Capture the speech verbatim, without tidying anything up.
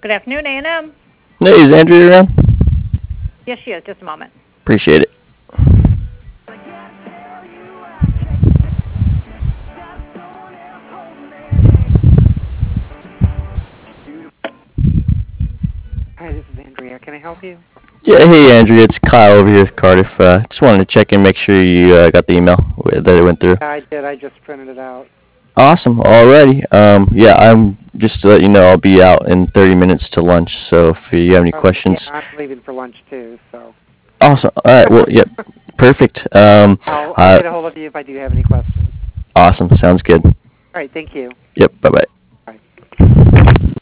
Good afternoon, A and M. Hey, is Andrea around? Yes, she is. Just a moment. Appreciate it. Hi, this is Andrea. Can I help you? Yeah, hey Andrea, it's Kyle over here with Cardiff. Uh, just wanted to check in, make sure you uh, got the email that it went through. Yeah, I did. I just printed it out. Awesome, alrighty. Um, yeah, I'm just to let you know I'll be out in thirty minutes to lunch. So if you have any Oh, yeah, questions, I'm leaving for lunch too, so. awesome. All right, well, yep, perfect. Um, I'll, I'll uh, get a hold of you if I do have any questions. awesome, sounds good. All right, thank you. Yep, bye bye. Bye.